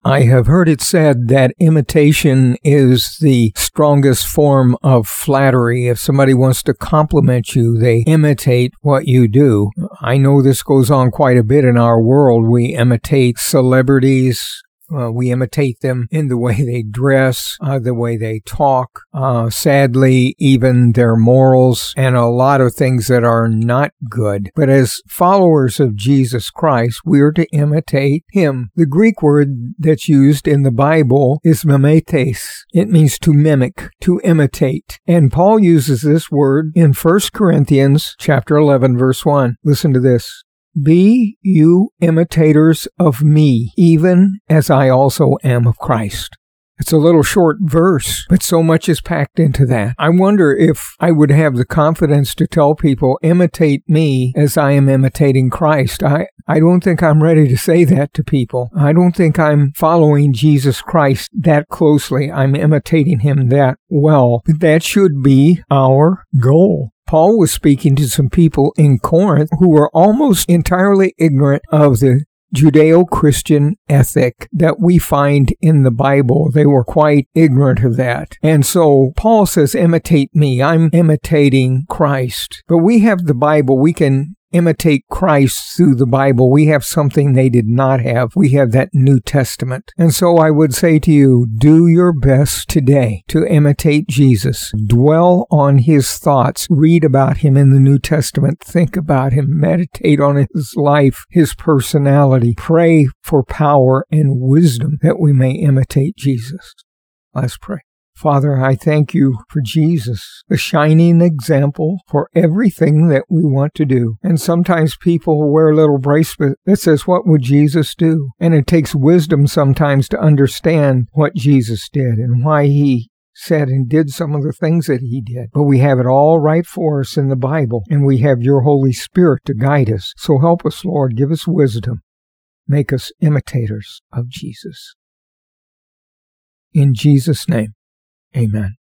I have heard it said that imitation is the strongest form of flattery. If somebody wants to compliment you, they imitate what you do. I know this goes on quite a bit in our world. We imitate celebrities. We imitate them in the way they dress, the way they talk, sadly, even their morals, and a lot of things that are not good. But as followers of Jesus Christ, we are to imitate Him. The Greek word that's used in the Bible is mimetes. It means to mimic, to imitate. And Paul uses this word in 1 Corinthians chapter 11, verse 1. Listen to this. Be you imitators of me, even as I also am of Christ. It's a little short verse, but so much is packed into that. I wonder if I would have the confidence to tell people, imitate me as I am imitating Christ. I don't think I'm ready to say that to people. I don't think I'm following Jesus Christ that closely. I'm imitating Him that well. But that should be our goal. Paul was speaking to some people in Corinth who were almost entirely ignorant of the Judeo-Christian ethic that we find in the Bible. They were quite ignorant of that. And so Paul says, imitate me. I'm imitating Christ. But we have the Bible. We can imitate Christ through the Bible. We have something they did not have. We have that New Testament. And so I would say to you, do your best today to imitate Jesus. Dwell on His thoughts. Read about Him in the New Testament. Think about Him. Meditate on His life, His personality. Pray for power and wisdom that we may imitate Jesus. Let's pray. Father, I thank you for Jesus, the shining example for everything that we want to do. And sometimes people wear a little bracelet that says, what would Jesus do? And it takes wisdom sometimes to understand what Jesus did and why He said and did some of the things that He did. But we have it all right for us in the Bible, and we have your Holy Spirit to guide us. So help us, Lord. Give us wisdom. Make us imitators of Jesus. In Jesus' name. Amen.